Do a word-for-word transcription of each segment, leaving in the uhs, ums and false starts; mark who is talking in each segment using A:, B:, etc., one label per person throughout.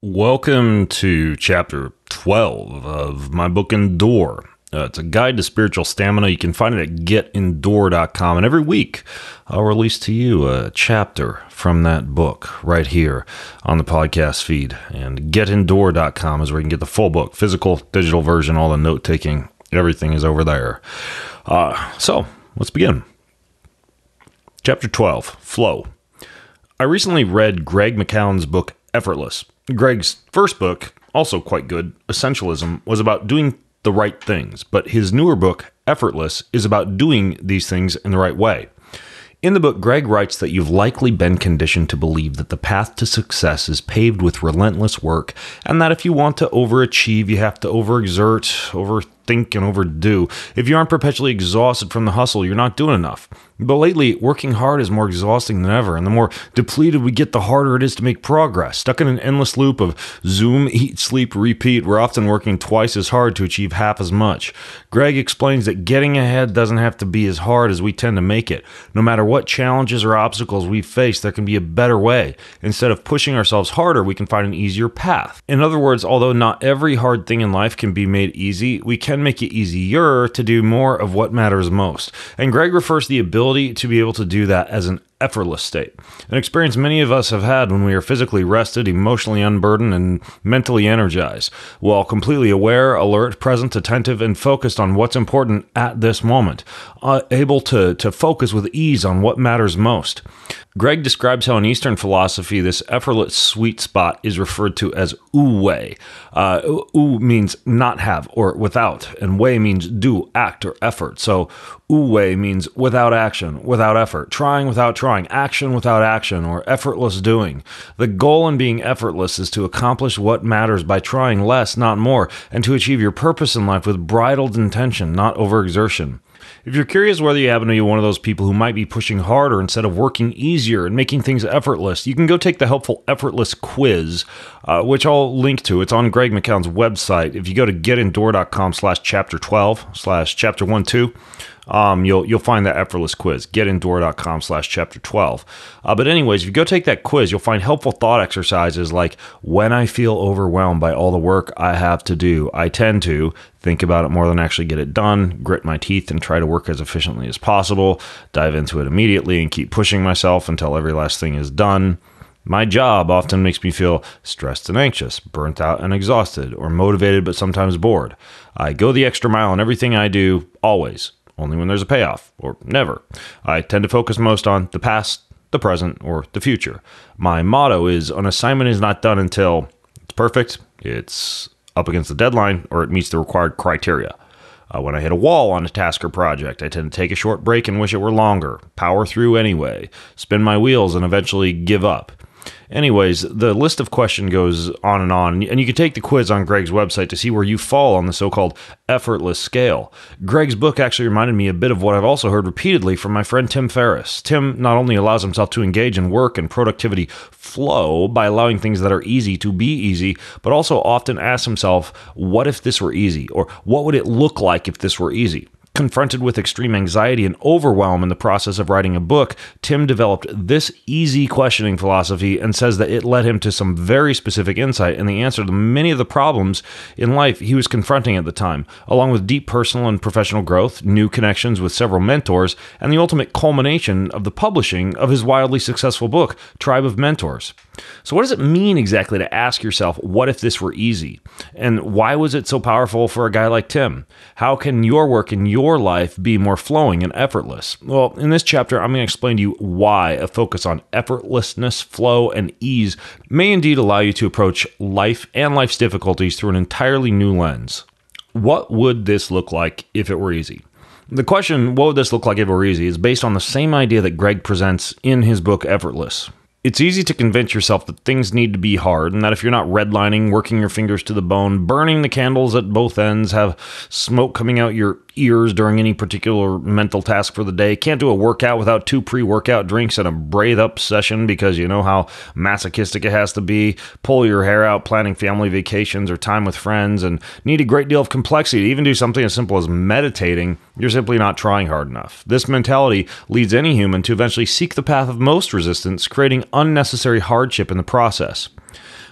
A: Welcome to chapter twelve of my book Endure. Uh, it's a guide to spiritual stamina. You can find it at get endure dot com. And every week, I'll release to you a chapter from that book right here on the podcast feed. And get endure dot com is where you can get the full book, physical, digital version, all the note-taking. Everything is over there. Uh, so, let's begin. Chapter twelve, Flow. I recently read Greg McKeown's book, Effortless. Greg's first book, also quite good, Essentialism, was about doing the right things, but his newer book, Effortless, is about doing these things in the right way. In the book, Greg writes that you've likely been conditioned to believe that the path to success is paved with relentless work, and that if you want to overachieve, you have to overexert, overthink, and overdo. If you aren't perpetually exhausted from the hustle, you're not doing enough. But lately, working hard is more exhausting than ever, and the more depleted we get, the harder it is to make progress. Stuck in an endless loop of Zoom, eat, sleep, repeat, we're often working twice as hard to achieve half as much. Greg explains that getting ahead doesn't have to be as hard as we tend to make it. No matter what challenges or obstacles we face, there can be a better way. Instead of pushing ourselves harder, we can find an easier path. In other words, although not every hard thing in life can be made easy, we can make it easier to do more of what matters most. And Greg refers to the ability to be able to do that as an effortless state, an experience many of us have had when we are physically rested, emotionally unburdened, and mentally energized, while completely aware, alert, present, attentive, and focused on what's important at this moment, uh, able to, to focus with ease on what matters most. Greg describes how in Eastern philosophy, this effortless sweet spot is referred to as wu-wei. Uh, wu means not have or without, and wei means do, act, or effort. So wu-wei means without action, without effort, trying without trying, action without action, or effortless doing. The goal in being effortless is to accomplish what matters by trying less, not more, and to achieve your purpose in life with bridled intention, not overexertion. If you're curious whether you happen to be one of those people who might be pushing harder instead of working easier and making things effortless, you can go take the helpful Effortless quiz, uh, which I'll link to. It's on Greg McKeown's website. If you go to get endure dot com slash chapter twelve slash chapter one two, Um, you'll you'll find that Effortless quiz, get endure dot com slash chapter twelve. Uh, but anyways, if you go take that quiz, you'll find helpful thought exercises like, when I feel overwhelmed by all the work I have to do, I tend to think about it more than actually get it done, grit my teeth and try to work as efficiently as possible, dive into it immediately and keep pushing myself until every last thing is done. My job often makes me feel stressed and anxious, burnt out and exhausted, or motivated but sometimes bored. I go the extra mile in everything I do, always. Only when there's a payoff, or never. I tend to focus most on the past, the present, or the future. My motto is, an assignment is not done until it's perfect, it's up against the deadline, or it meets the required criteria. Uh, when I hit a wall on a task or project, I tend to take a short break and wish it were longer, power through anyway, spin my wheels, and eventually give up. Anyways, the list of questions goes on and on, and you can take the quiz on Greg's website to see where you fall on the so-called effortless scale. Greg's book actually reminded me a bit of what I've also heard repeatedly from my friend Tim Ferriss. Tim not only allows himself to engage in work and productivity flow by allowing things that are easy to be easy, but also often asks himself, what if this were easy? Or what would it look like if this were easy? Confronted with extreme anxiety and overwhelm in the process of writing a book, Tim developed this easy questioning philosophy and says that it led him to some very specific insight and the answer to many of the problems in life he was confronting at the time, along with deep personal and professional growth, new connections with several mentors, and the ultimate culmination of the publishing of his wildly successful book, Tribe of Mentors. So what does it mean exactly to ask yourself, what if this were easy? And why was it so powerful for a guy like Tim? How can your work in your life be more flowing and effortless? Well, in this chapter, I'm going to explain to you why a focus on effortlessness, flow, and ease may indeed allow you to approach life and life's difficulties through an entirely new lens. What would this look like if it were easy? The question, what would this look like if it were easy, is based on the same idea that Greg presents in his book, Effortless. It's easy to convince yourself that things need to be hard, and that if you're not redlining, working your fingers to the bone, burning the candles at both ends, have smoke coming out your ears during any particular mental task for the day, can't do a workout without two pre-workout drinks and a braid-up session because you know how masochistic it has to be, pull your hair out planning family vacations or time with friends, and need a great deal of complexity to even do something as simple as meditating, you're simply not trying hard enough. This mentality leads any human to eventually seek the path of most resistance, creating unnecessary hardship in the process.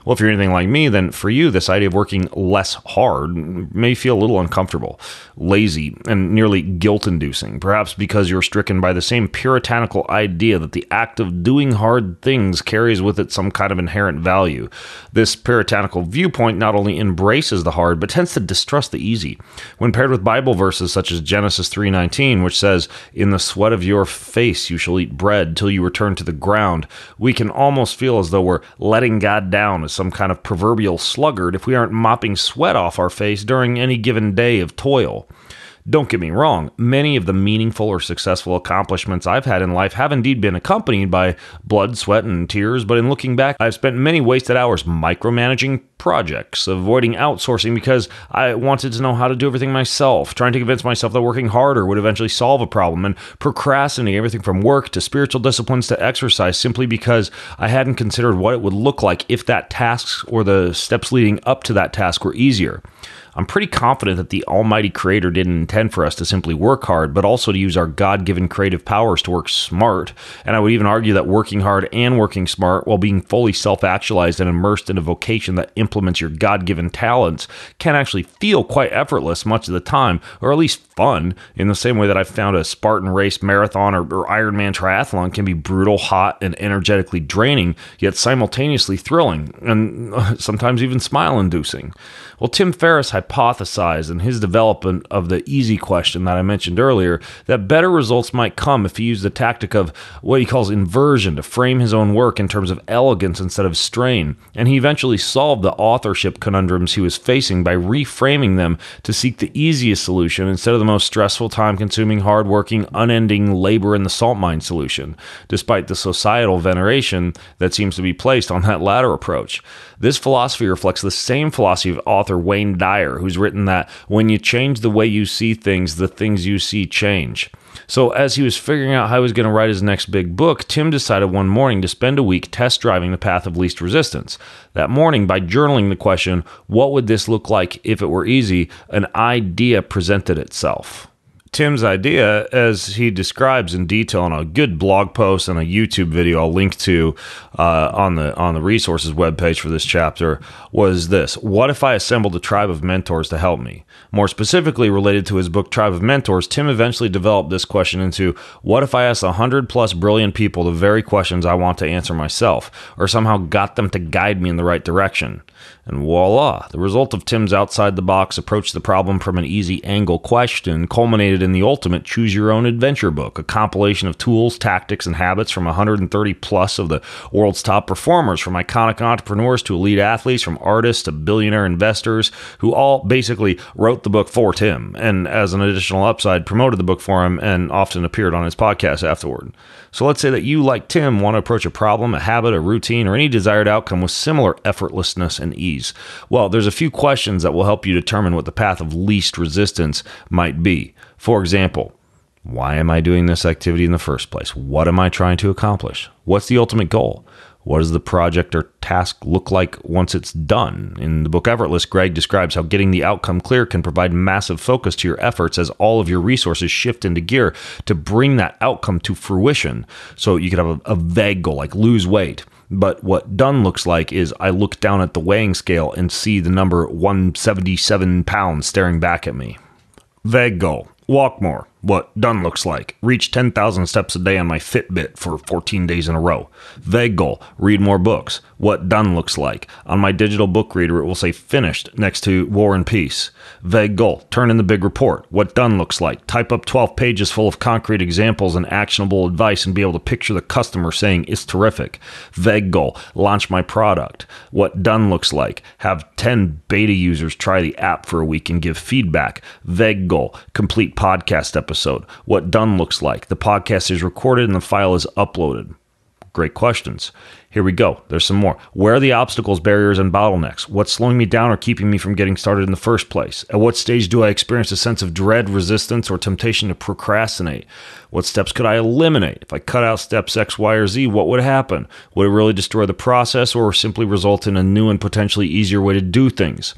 A: Well, if you're anything like me, then for you, this idea of working less hard may feel a little uncomfortable, lazy, and nearly guilt-inducing, perhaps because you're stricken by the same puritanical idea that the act of doing hard things carries with it some kind of inherent value. This puritanical viewpoint not only embraces the hard, but tends to distrust the easy. When paired with Bible verses such as Genesis three nineteen, which says, "In the sweat of your face you shall eat bread till you return to the ground," we can almost feel as though we're letting God down as some kind of proverbial sluggard if we aren't mopping sweat off our face during any given day of toil. Don't get me wrong, many of the meaningful or successful accomplishments I've had in life have indeed been accompanied by blood, sweat, and tears, but in looking back, I've spent many wasted hours micromanaging projects, avoiding outsourcing because I wanted to know how to do everything myself, trying to convince myself that working harder would eventually solve a problem, and procrastinating everything from work to spiritual disciplines to exercise simply because I hadn't considered what it would look like if that task or the steps leading up to that task were easier. I'm pretty confident that the Almighty Creator didn't intend for us to simply work hard, but also to use our God-given creative powers to work smart. And I would even argue that working hard and working smart while being fully self-actualized and immersed in a vocation that implements your God-given talents can actually feel quite effortless much of the time, or at least fun, in the same way that I've found a Spartan race, marathon, or, or Ironman triathlon can be brutal, hot, and energetically draining, yet simultaneously thrilling, and sometimes even smile-inducing. Well, Tim Ferriss hypothesized in his development of the easy question that I mentioned earlier that better results might come if he used the tactic of what he calls inversion to frame his own work in terms of elegance instead of strain, and he eventually solved the authorship conundrums he was facing by reframing them to seek the easiest solution instead of the most stressful, time-consuming, hard-working, unending labor in the salt mine solution, despite the societal veneration that seems to be placed on that latter approach. This philosophy reflects the same philosophy of author Wayne Dyer, who's written that when you change the way you see things, the things you see change. So as he was figuring out how he was going to write his next big book, Tim decided one morning to spend a week test driving the path of least resistance. That morning, by journaling the question, what would this look like if it were easy, an idea presented itself. Tim's idea, as he describes in detail in a good blog post and a YouTube video I'll link to uh, on the on the resources webpage for this chapter, was this: what if I assembled a tribe of mentors to help me? More specifically related to his book Tribe of Mentors, Tim eventually developed this question into, what if I asked one hundred plus brilliant people the very questions I want to answer myself, or somehow got them to guide me in the right direction? And voila, the result of Tim's outside-the-box approach to the problem from an easy angle question culminated in the ultimate choose-your-own-adventure book, a compilation of tools, tactics, and habits from one hundred thirty plus of the world's top performers, from iconic entrepreneurs to elite athletes, from artists to billionaire investors, who all basically wrote the book for Tim, and as an additional upside, promoted the book for him and often appeared on his podcast afterward. So let's say that you, like Tim, want to approach a problem, a habit, a routine, or any desired outcome with similar effortlessness and ease. Well, there's a few questions that will help you determine what the path of least resistance might be. For example, why am I doing this activity in the first place? What am I trying to accomplish? What's the ultimate goal? What does the project or task look like once it's done? In the book Effortless, Greg describes how getting the outcome clear can provide massive focus to your efforts as all of your resources shift into gear to bring that outcome to fruition. So you could have a, a vague goal like lose weight. But what done looks like is I look down at the weighing scale and see the number one hundred seventy-seven pounds staring back at me. Vague goal: walk more. What done looks like: reach ten thousand steps a day on my Fitbit for fourteen days in a row. Vague goal: read more books. What done looks like: on my digital book reader it will say finished next to War and Peace. Vague goal: turn in the big report. What done looks like: type up twelve pages full of concrete examples and actionable advice and be able to picture the customer saying it's terrific. Vague goal: launch my product. What done looks like: have ten beta users try the app for a week and give feedback. Vague goal: complete podcast episode. Episode. What done looks like: the podcast is recorded and the file is uploaded. Great questions. Here we go. There's some more. Where are the obstacles, barriers, and bottlenecks? What's slowing me down or keeping me from getting started in the first place? At what stage do I experience a sense of dread, resistance, or temptation to procrastinate? What steps could I eliminate? If I cut out steps X, Y, or Z, what would happen? Would it really destroy the process or simply result in a new and potentially easier way to do things?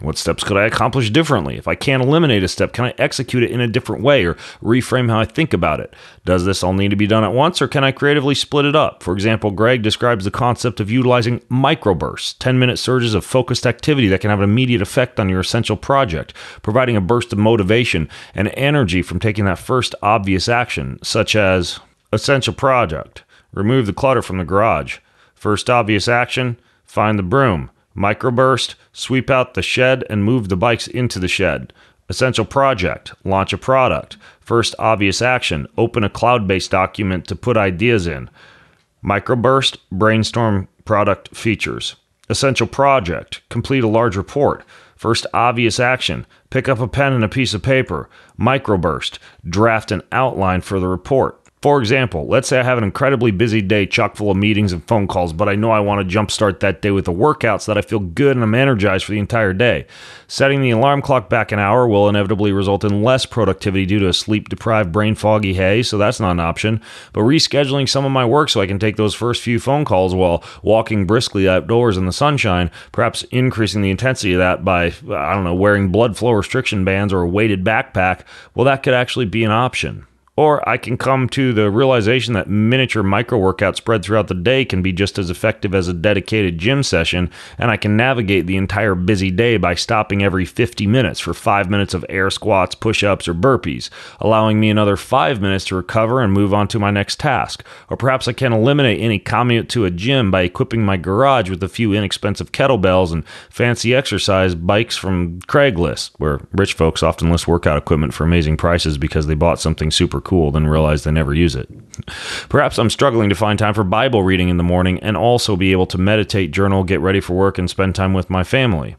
A: What steps could I accomplish differently? If I can't eliminate a step, can I execute it in a different way or reframe how I think about it? Does this all need to be done at once, or can I creatively split it up? For example, Greg describes the concept of utilizing microbursts, ten-minute surges of focused activity that can have an immediate effect on your essential project, providing a burst of motivation and energy from taking that first obvious action, such as essential project, remove the clutter from the garage. First obvious action, find the broom. Microburst, sweep out the shed and move the bikes into the shed. Essential project, launch a product. First obvious action, open a cloud-based document to put ideas in. Microburst, brainstorm product features. Essential project, complete a large report. First obvious action, pick up a pen and a piece of paper. Microburst, draft an outline for the report. For example, let's say I have an incredibly busy day chock full of meetings and phone calls, but I know I want to jumpstart that day with a workout so that I feel good and I'm energized for the entire day. Setting the alarm clock back an hour will inevitably result in less productivity due to a sleep-deprived, brain-foggy hay, so that's not an option. But rescheduling some of my work so I can take those first few phone calls while walking briskly outdoors in the sunshine, perhaps increasing the intensity of that by, I don't know, wearing blood flow restriction bands or a weighted backpack, well, that could actually be an option. Or I can come to the realization that miniature micro workouts spread throughout the day can be just as effective as a dedicated gym session, and I can navigate the entire busy day by stopping every fifty minutes for five minutes of air squats, push-ups, or burpees, allowing me another five minutes to recover and move on to my next task. Or perhaps I can eliminate any commute to a gym by equipping my garage with a few inexpensive kettlebells and fancy exercise bikes from Craigslist, where rich folks often list workout equipment for amazing prices because they bought something super cool, then realize they never use it. Perhaps I'm struggling to find time for Bible reading in the morning and also be able to meditate, journal, get ready for work, and spend time with my family.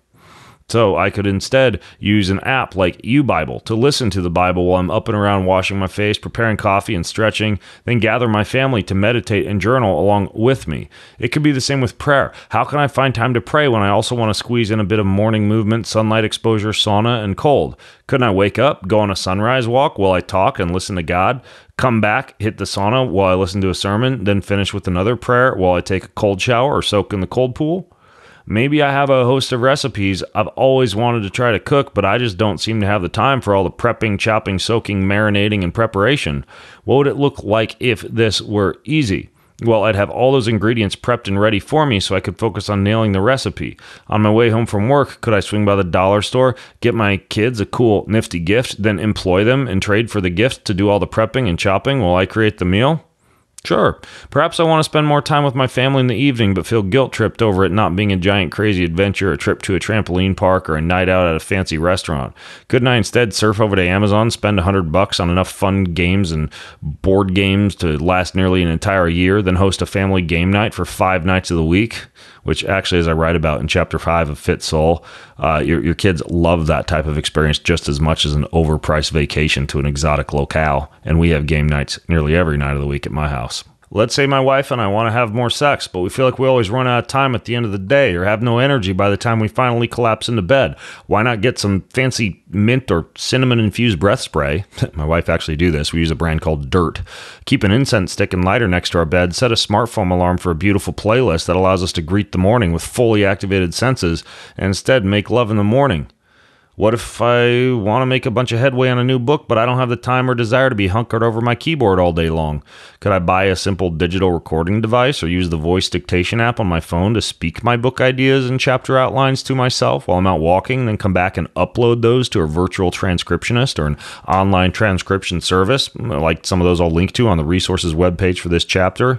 A: So I could instead use an app like YouBible to listen to the Bible while I'm up and around washing my face, preparing coffee, and stretching, then gather my family to meditate and journal along with me. It could be the same with prayer. How can I find time to pray when I also want to squeeze in a bit of morning movement, sunlight exposure, sauna, and cold? Couldn't I wake up, go on a sunrise walk while I talk and listen to God, come back, hit the sauna while I listen to a sermon, then finish with another prayer while I take a cold shower or soak in the cold pool? Maybe I have a host of recipes I've always wanted to try to cook, but I just don't seem to have the time for all the prepping, chopping, soaking, marinating, and preparation. What would it look like if this were easy? Well, I'd have all those ingredients prepped and ready for me so I could focus on nailing the recipe. On my way home from work, could I swing by the dollar store, get my kids a cool, nifty gift, then employ them and trade for the gift to do all the prepping and chopping while I create the meal? Sure. Perhaps I want to spend more time with my family in the evening, but feel guilt-tripped over it not being a giant crazy adventure, a trip to a trampoline park, or a night out at a fancy restaurant. Couldn't I instead surf over to Amazon, spend a hundred bucks on enough fun games and board games to last nearly an entire year, then host a family game night for five nights of the week? Which actually, as I write about in chapter five of Fit Soul, uh, your, your kids love that type of experience just as much as an overpriced vacation to an exotic locale. And we have game nights nearly every night of the week at my house. Let's say my wife and I want to have more sex, but we feel like we always run out of time at the end of the day or have no energy by the time we finally collapse into bed. Why not get some fancy mint or cinnamon-infused breath spray? My wife actually do this. We use a brand called Dirt. Keep an incense stick and lighter next to our bed. Set a smartphone alarm for a beautiful playlist that allows us to greet the morning with fully activated senses and instead make love in the morning. What if I want to make a bunch of headway on a new book, but I don't have the time or desire to be hunkered over my keyboard all day long? Could I buy a simple digital recording device or use the voice dictation app on my phone to speak my book ideas and chapter outlines to myself while I'm out walking, then come back and upload those to a virtual transcriptionist or an online transcription service, like some of those I'll link to on the resources webpage for this chapter?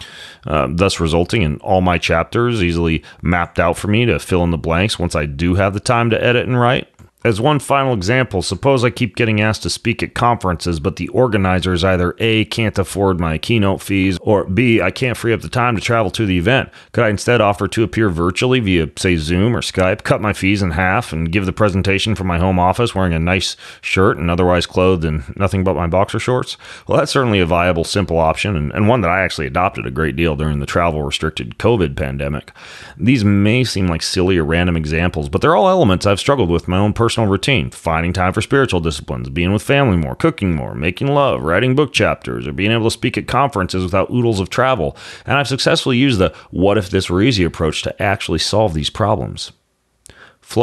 A: Uh, thus resulting in all my chapters easily mapped out for me to fill in the blanks once I do have the time to edit and write. As one final example, suppose I keep getting asked to speak at conferences, but the organizers either A, can't afford my keynote fees, or B, I can't free up the time to travel to the event. Could I instead offer to appear virtually via, say, Zoom or Skype, cut my fees in half, and give the presentation from my home office wearing a nice shirt and otherwise clothed in nothing but my boxer shorts? Well, that's certainly a viable, simple option, and, and one that I actually adopted a great deal during the travel-restricted COVID pandemic. These may seem like silly or random examples, but they're all elements I've struggled with in my own personal routine, finding time for spiritual disciplines, being with family more, cooking more, making love, writing book chapters, or being able to speak at conferences without oodles of travel. And I've successfully used the what if this were easy approach to actually solve these problems. Flow,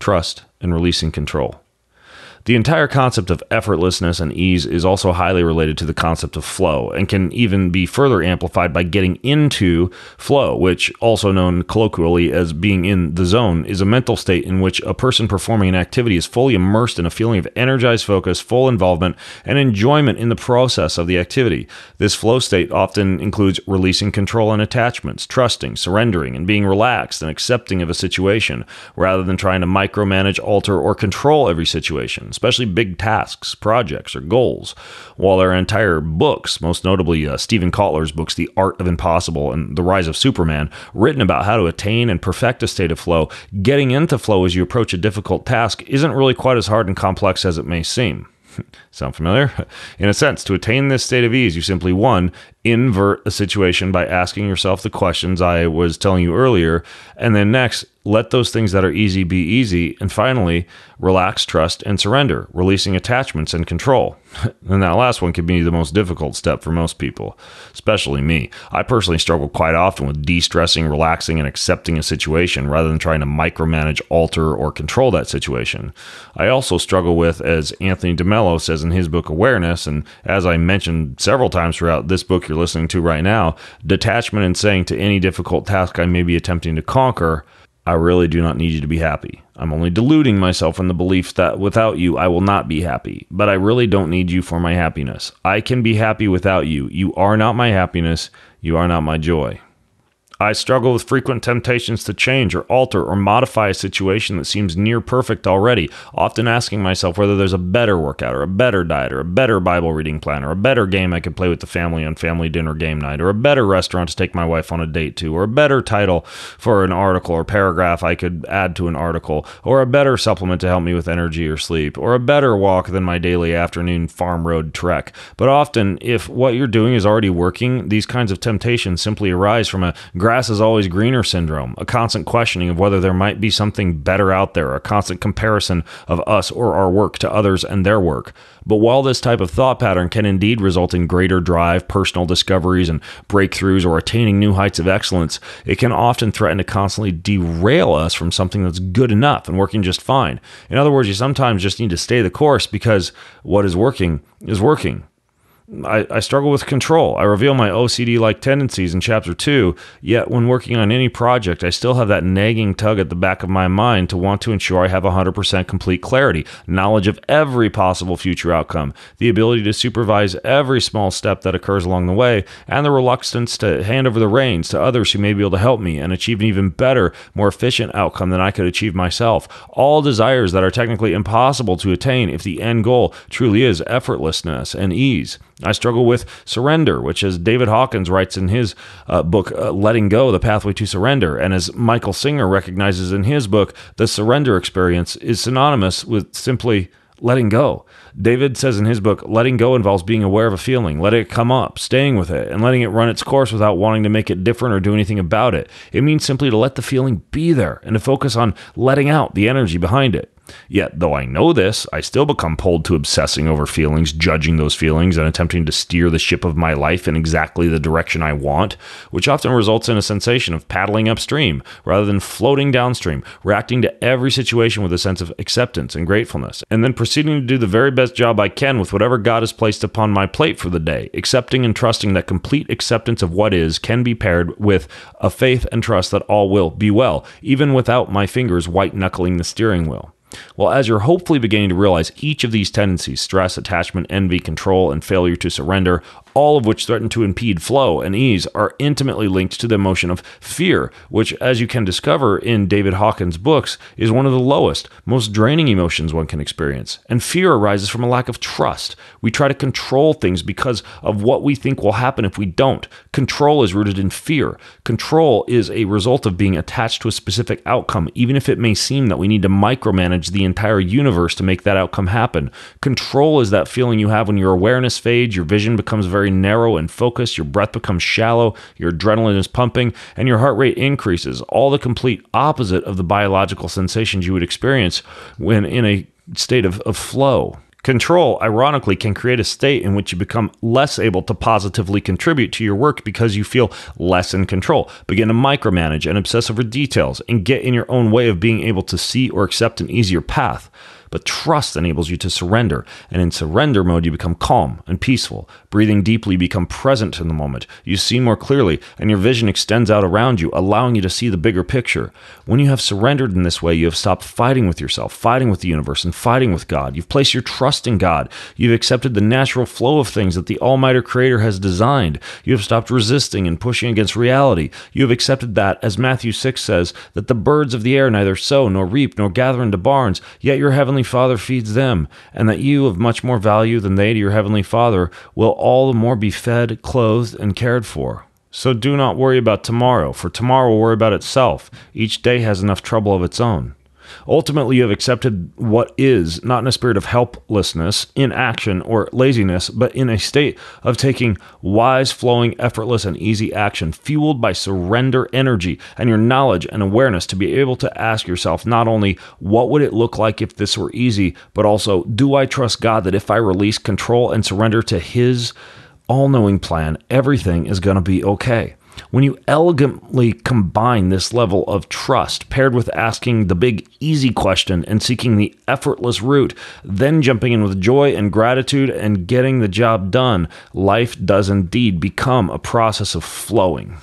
A: trust, and releasing control. The entire concept of effortlessness and ease is also highly related to the concept of flow and can even be further amplified by getting into flow, which, also known colloquially as being in the zone, is a mental state in which a person performing an activity is fully immersed in a feeling of energized focus, full involvement, and enjoyment in the process of the activity. This flow state often includes releasing control and attachments, trusting, surrendering, and being relaxed and accepting of a situation, rather than trying to micromanage, alter, or control every situation, especially big tasks, projects, or goals. While there are entire books, most notably uh, Stephen Kotler's books, The Art of Impossible and The Rise of Superman, written about how to attain and perfect a state of flow, getting into flow as you approach a difficult task isn't really quite as hard and complex as it may seem. Sound familiar? In a sense, to attain this state of ease, you simply, one, invert a situation by asking yourself the questions I was telling you earlier, and then next, let those things that are easy be easy, and finally, relax, trust, and surrender, releasing attachments and control. And that last one can be the most difficult step for most people, especially me. I personally struggle quite often with de-stressing, relaxing, and accepting a situation rather than trying to micromanage, alter, or control that situation. I also struggle with, as Anthony DeMello says in his book Awareness, and as I mentioned several times throughout this book you're listening to right now, detachment and saying to any difficult task I may be attempting to conquer, I really do not need you to be happy. I'm only deluding myself in the belief that without you, I will not be happy. But I really don't need you for my happiness. I can be happy without you. You are not my happiness. You are not my joy. I struggle with frequent temptations to change or alter or modify a situation that seems near perfect already, often asking myself whether there's a better workout or a better diet or a better Bible reading plan or a better game I could play with the family on family dinner game night or a better restaurant to take my wife on a date to or a better title for an article or paragraph I could add to an article or a better supplement to help me with energy or sleep or a better walk than my daily afternoon farm road trek. But often, if what you're doing is already working, these kinds of temptations simply arise from a grass is always greener syndrome, a constant questioning of whether there might be something better out there, a constant comparison of us or our work to others and their work. But while this type of thought pattern can indeed result in greater drive, personal discoveries, and breakthroughs or attaining new heights of excellence, it can often threaten to constantly derail us from something that's good enough and working just fine. In other words, you sometimes just need to stay the course because what is working is working. I, I struggle with control. I reveal my O C D-like tendencies in chapter two, yet when working on any project, I still have that nagging tug at the back of my mind to want to ensure I have one hundred percent complete clarity, knowledge of every possible future outcome, the ability to supervise every small step that occurs along the way, and the reluctance to hand over the reins to others who may be able to help me and achieve an even better, more efficient outcome than I could achieve myself. All desires that are technically impossible to attain if the end goal truly is effortlessness and ease. I struggle with surrender, which, as David Hawkins writes in his uh, book, uh, Letting Go, The Pathway to Surrender, and as Michael Singer recognizes in his book, the surrender experience is synonymous with simply letting go. David says in his book, letting go involves being aware of a feeling, letting it come up, staying with it, and letting it run its course without wanting to make it different or do anything about it. It means simply to let the feeling be there and to focus on letting out the energy behind it. Yet, though I know this, I still become pulled to obsessing over feelings, judging those feelings, and attempting to steer the ship of my life in exactly the direction I want, which often results in a sensation of paddling upstream rather than floating downstream, reacting to every situation with a sense of acceptance and gratefulness, and then proceeding to do the very best job I can with whatever God has placed upon my plate for the day, accepting and trusting that complete acceptance of what is can be paired with a faith and trust that all will be well, even without my fingers white-knuckling the steering wheel. Well, as you're hopefully beginning to realize, each of these tendencies, stress, attachment, envy, control, and failure to surrender, all of which threaten to impede flow and ease, are intimately linked to the emotion of fear, which, as you can discover in David Hawkins' books, is one of the lowest, most draining emotions one can experience. And fear arises from a lack of trust. We try to control things because of what we think will happen if we don't. Control is rooted in fear. Control is a result of being attached to a specific outcome, even if it may seem that we need to micromanage the entire universe to make that outcome happen. Control is that feeling you have when your awareness fades, your vision becomes very narrow and focused, your breath becomes shallow, your adrenaline is pumping, and your heart rate increases, all the complete opposite of the biological sensations you would experience when in a state of, of flow. Control, ironically, can create a state in which you become less able to positively contribute to your work because you feel less in control, begin to micromanage and obsess over details, and get in your own way of being able to see or accept an easier path. But trust enables you to surrender, and in surrender mode, you become calm and peaceful. Breathing deeply, you become present in the moment. You see more clearly, and your vision extends out around you, allowing you to see the bigger picture. When you have surrendered in this way, you have stopped fighting with yourself, fighting with the universe, and fighting with God. You've placed your trust in God. You've accepted the natural flow of things that the Almighty Creator has designed. You have stopped resisting and pushing against reality. You have accepted that, as Matthew six says, that the birds of the air neither sow nor reap nor gather into barns, yet your heavenly Father feeds them, and that you, of much more value than they to your heavenly Father, will all the more be fed, clothed, and cared for. So do not worry about tomorrow, for tomorrow will worry about itself. Each day has enough trouble of its own. Ultimately, you have accepted what is, not in a spirit of helplessness, inaction, or laziness, but in a state of taking wise, flowing, effortless, and easy action, fueled by surrender energy and your knowledge and awareness to be able to ask yourself not only, what would it look like if this were easy, but also, do I trust God that if I release control and surrender to His all-knowing plan, everything is going to be okay? When you elegantly combine this level of trust paired with asking the big easy question and seeking the effortless route, then jumping in with joy and gratitude and getting the job done, life does indeed become a process of flowing.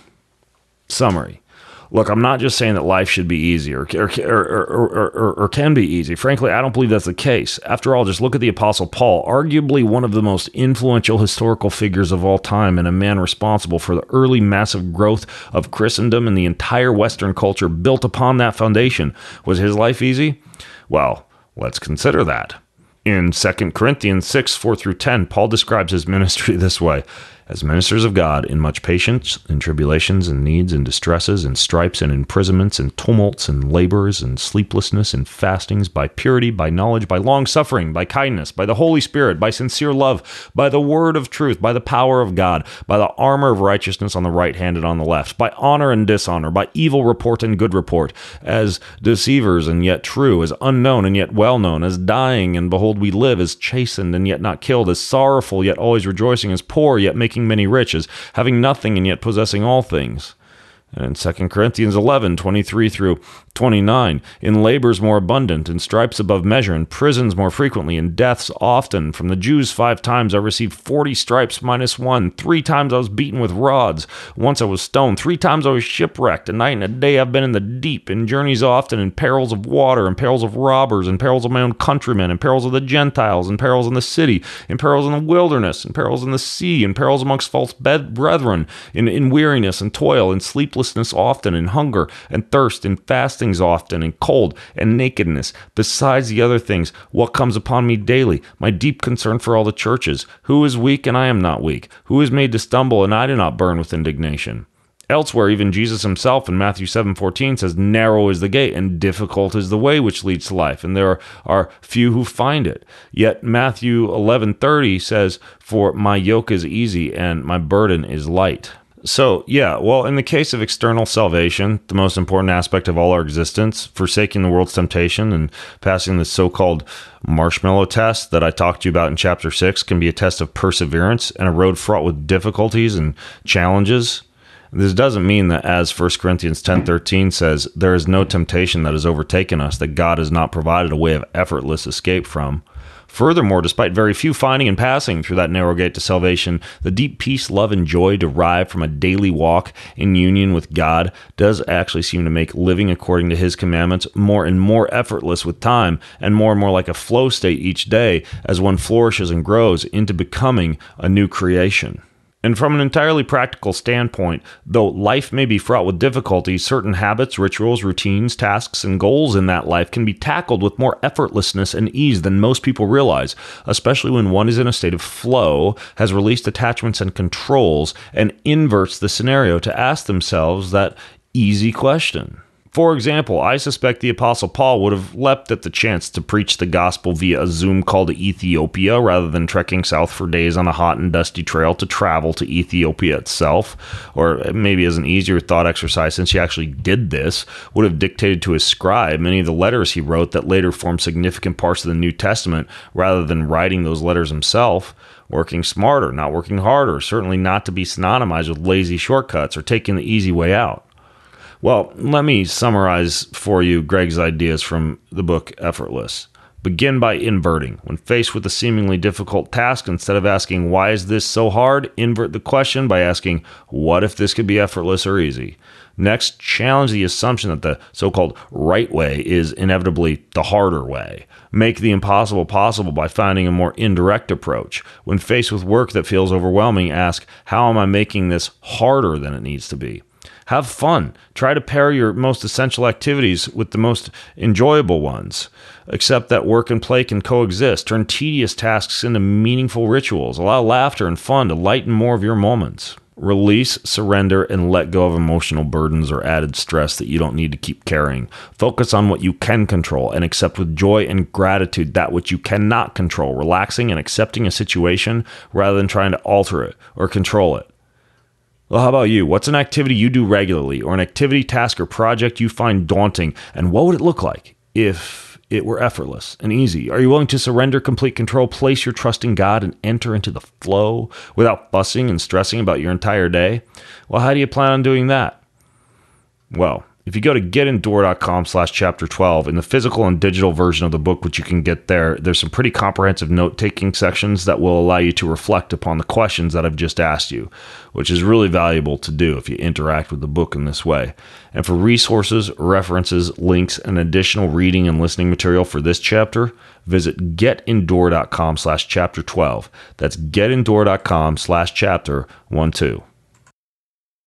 A: Summary. Look, I'm not just saying that life should be easy or, or, or, or, or, or can be easy. Frankly, I don't believe that's the case. After all, just look at the Apostle Paul, arguably one of the most influential historical figures of all time and a man responsible for the early massive growth of Christendom and the entire Western culture built upon that foundation. Was his life easy? Well, let's consider that. In Second Corinthians six, four through ten, Paul describes his ministry this way. As ministers of God, in much patience, in tribulations, and needs, and distresses, and stripes, and imprisonments, and tumults, and labors, and sleeplessness, and fastings, by purity, by knowledge, by long-suffering, by kindness, by the Holy Spirit, by sincere love, by the word of truth, by the power of God, by the armor of righteousness on the right hand and on the left, by honor and dishonor, by evil report and good report, as deceivers and yet true, as unknown and yet well-known, as dying, and behold we live, as chastened and yet not killed, as sorrowful yet always rejoicing, as poor yet making many rich, as having nothing and yet possessing all things. And in Second Corinthians eleven, twenty-three through twenty-nine, in labors more abundant, in stripes above measure, in prisons more frequently, in deaths often. From the Jews five times I received forty stripes minus one. Three times I was beaten with rods. Once I was stoned. Three times I was shipwrecked. A night and a day I've been in the deep, in journeys often, in perils of water, in perils of robbers, in perils of my own countrymen, in perils of the Gentiles, in perils in the city, in perils in the wilderness, in perils in the sea, in perils amongst false bed- brethren, in, in weariness and toil, in sleeplessness often, in hunger and thirst, in fastings often, in cold and nakedness. Besides the other things, what comes upon me daily, my deep concern for all the churches. Who is weak and I am not weak? Who is made to stumble and I do not burn with indignation? Elsewhere, even Jesus himself in Matthew seven fourteen says, narrow is the gate and difficult is the way which leads to life, and there are few who find it. Yet Matthew eleven thirty says, for my yoke is easy and my burden is light. So, yeah, well, in the case of external salvation, the most important aspect of all our existence, forsaking the world's temptation and passing the so-called marshmallow test that I talked to you about in chapter six can be a test of perseverance and a road fraught with difficulties and challenges. This doesn't mean that, as First Corinthians ten thirteen says, there is no temptation that has overtaken us that God has not provided a way of effortless escape from. Furthermore, despite very few finding and passing through that narrow gate to salvation, the deep peace, love, and joy derived from a daily walk in union with God does actually seem to make living according to His commandments more and more effortless with time, and more and more like a flow state each day as one flourishes and grows into becoming a new creation. And from an entirely practical standpoint, though life may be fraught with difficulties, certain habits, rituals, routines, tasks, and goals in that life can be tackled with more effortlessness and ease than most people realize, especially when one is in a state of flow, has released attachments and controls, and inverts the scenario to ask themselves that easy question. For example, I suspect the Apostle Paul would have leapt at the chance to preach the gospel via a Zoom call to Ethiopia rather than trekking south for days on a hot and dusty trail to travel to Ethiopia itself. Or maybe as an easier thought exercise, since he actually did this, would have dictated to his scribe many of the letters he wrote that later formed significant parts of the New Testament rather than writing those letters himself. Working smarter, not working harder, certainly not to be synonymized with lazy shortcuts or taking the easy way out. Well, let me summarize for you Greg's ideas from the book Effortless. Begin by inverting. When faced with a seemingly difficult task, instead of asking, why is this so hard? Invert the question by asking, what if this could be effortless or easy? Next, challenge the assumption that the so-called right way is inevitably the harder way. Make the impossible possible by finding a more indirect approach. When faced with work that feels overwhelming, ask, how am I making this harder than it needs to be? Have fun. Try to pair your most essential activities with the most enjoyable ones. Accept that work and play can coexist. Turn tedious tasks into meaningful rituals. Allow laughter and fun to lighten more of your moments. Release, surrender, and let go of emotional burdens or added stress that you don't need to keep carrying. Focus on what you can control and accept with joy and gratitude that which you cannot control, relaxing and accepting a situation rather than trying to alter it or control it. Well, how about you? What's an activity you do regularly or an activity, task, or project you find daunting? And what would it look like if it were effortless and easy? Are you willing to surrender complete control, place your trust in God, and enter into the flow without fussing and stressing about your entire day? Well, how do you plan on doing that? Well, if you go to getendure.com slash chapter 12, in the physical and digital version of the book, which you can get there, there's some pretty comprehensive note-taking sections that will allow you to reflect upon the questions that I've just asked you, which is really valuable to do if you interact with the book in this way. And for resources, references, links, and additional reading and listening material for this chapter, visit getendure.com slash chapter 12. That's getendure.com slash chapter 12.